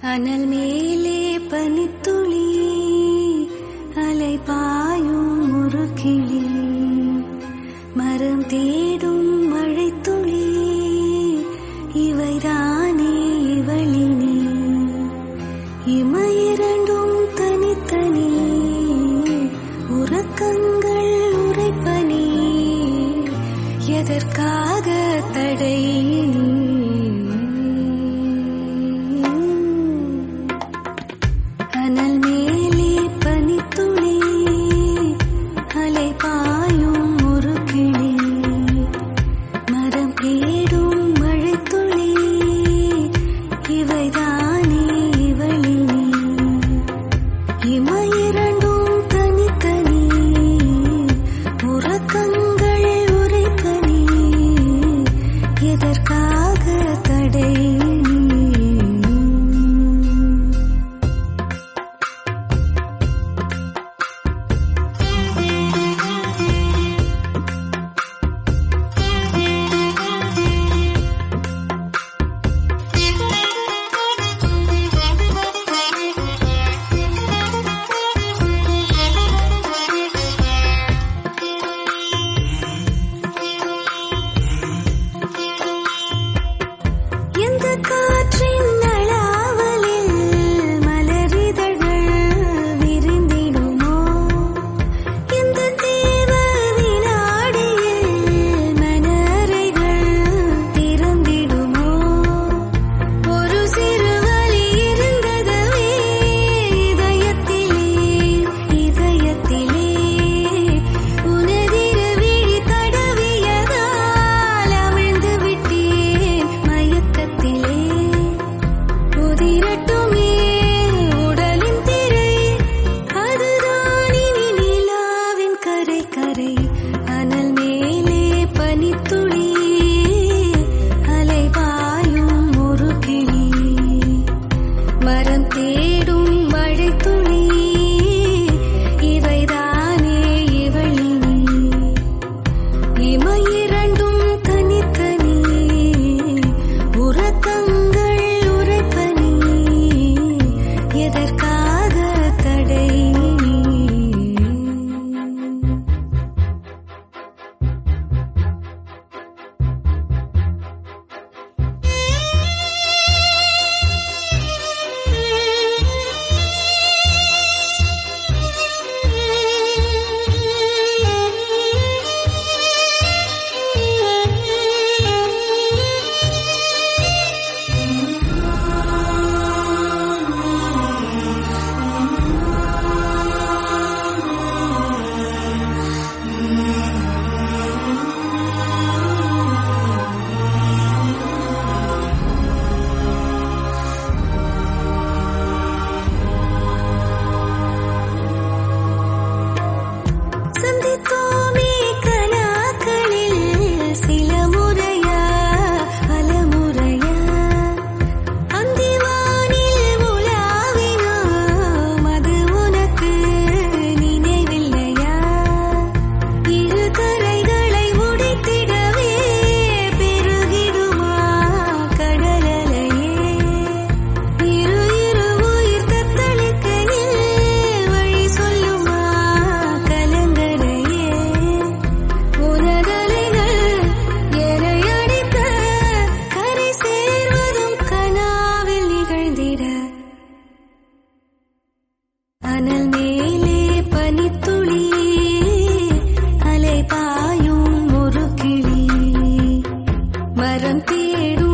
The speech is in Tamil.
அனல் மேலே பனித்துளி அலை பாயும் ஒரு கிளி மரம் தேடும் மழைத்துளி இவைதானே இவளினி இமையிரண்டும் தனித்தனி உறக்கங்கள் உரைப்பனி எதற்காக தடையினி அனல் மேலே பனித்துளி அலை பாயும் ஒரு கிளி மரம் தேடும் மழைத்துளி இவைதானே இவளினி இமையிரண்டும் தனித்தனி உறக்கங்கள் உரைப்பனி எதற்காக தடையினி அனல் மேலே பனித்துளி அலை பாயும் ஒரு கிளி மரம் தேடும் மழைத்துளி இவைதானே இவளினி இமையிரண்டும் தனித்தனி உறக்கங்கள் உரைப்பனி எதற்காக தடையினி அனல் மேலே பனித்துளி அலை பாயும் ஒரு கிளி மரம் தேடும்